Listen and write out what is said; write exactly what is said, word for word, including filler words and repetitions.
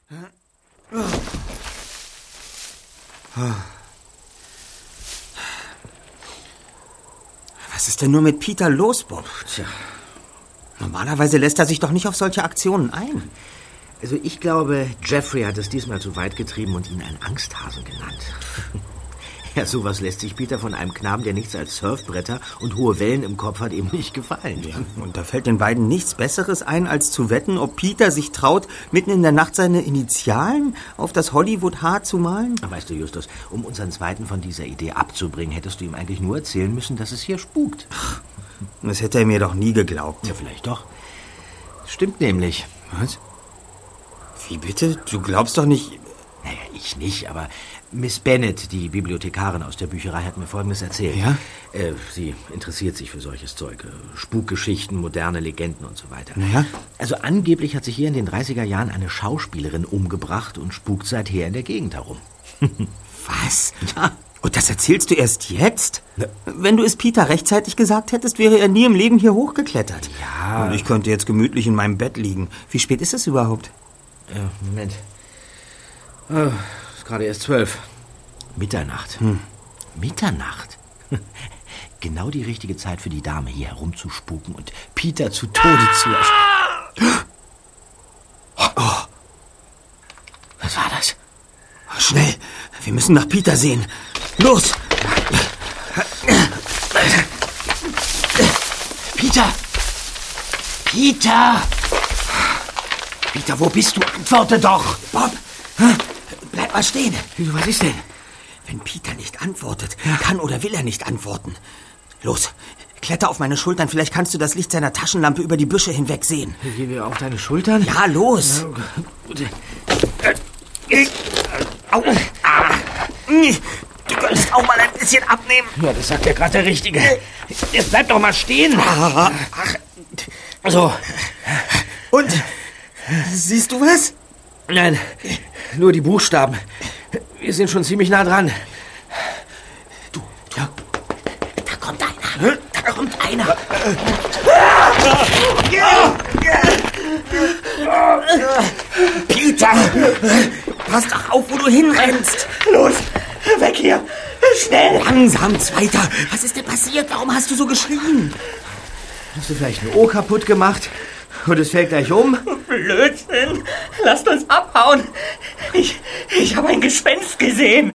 Was ist denn nur mit Peter los, Bob? Tja, normalerweise lässt er sich doch nicht auf solche Aktionen ein. Also ich glaube, Jeffrey hat es diesmal zu weit getrieben und ihn einen Angsthasen genannt. Ja, sowas lässt sich Peter von einem Knaben, der nichts als Surfbretter und hohe Wellen im Kopf hat, eben nicht gefallen. Ja, und da fällt den beiden nichts Besseres ein, als zu wetten, ob Peter sich traut, mitten in der Nacht seine Initialen auf das Hollywood-Haar zu malen? Weißt du, Justus, um unseren Zweiten von dieser Idee abzubringen, hättest du ihm eigentlich nur erzählen müssen, dass es hier spukt. Ach, das hätte er mir doch nie geglaubt. Ja, vielleicht doch. Stimmt nämlich. Was? Wie bitte? Du glaubst doch nicht... Naja, ich nicht, aber Miss Bennet, die Bibliothekarin aus der Bücherei, hat mir Folgendes erzählt. Ja? Äh, sie interessiert sich für solches Zeug. Äh, Spukgeschichten, moderne Legenden und so weiter. Naja? Also angeblich hat sich hier in den dreißiger Jahren eine Schauspielerin umgebracht und spukt seither in der Gegend herum. Was? Ja. Und das erzählst du erst jetzt? Ja. Wenn du es Peter rechtzeitig gesagt hättest, wäre er nie im Leben hier hochgeklettert. Ja. Und ich könnte jetzt gemütlich in meinem Bett liegen. Wie spät ist es überhaupt? Ja, Moment. Oh, ist gerade erst zwölf. Mitternacht. Hm. Mitternacht? Genau die richtige Zeit für die Dame, hier herumzuspuken und Peter zu Tode zu erschrecken. Oh. Was war das? Schnell, wir müssen nach Peter sehen. Los! Peter! Peter! Peter, wo bist du? Antworte doch! Bob, bleib mal stehen. Was ist denn? Wenn Peter nicht antwortet, kann oder will er nicht antworten. Los, kletter auf meine Schultern. Vielleicht kannst du das Licht seiner Taschenlampe über die Büsche hinweg sehen. Gehen wir auf deine Schultern? Ja, los! Au. Ah. Du könntest auch mal ein bisschen abnehmen. Ja, das sagt ja gerade der Richtige. Jetzt bleib doch mal stehen. Ach. So. Und? Siehst du was? Nein, nur die Buchstaben. Wir sind schon ziemlich nah dran. Du, du. Da kommt einer. Da kommt einer. Peter! Pass doch auf, wo du hinrennst. Los, weg hier. Schnell. Langsam, Zweiter. Was ist denn passiert? Warum hast du so geschrien? Hast du vielleicht ein Ohr kaputt gemacht? Und es fällt gleich um? Blödsinn. Lasst uns abhauen. Ich, ich habe ein Gespenst gesehen.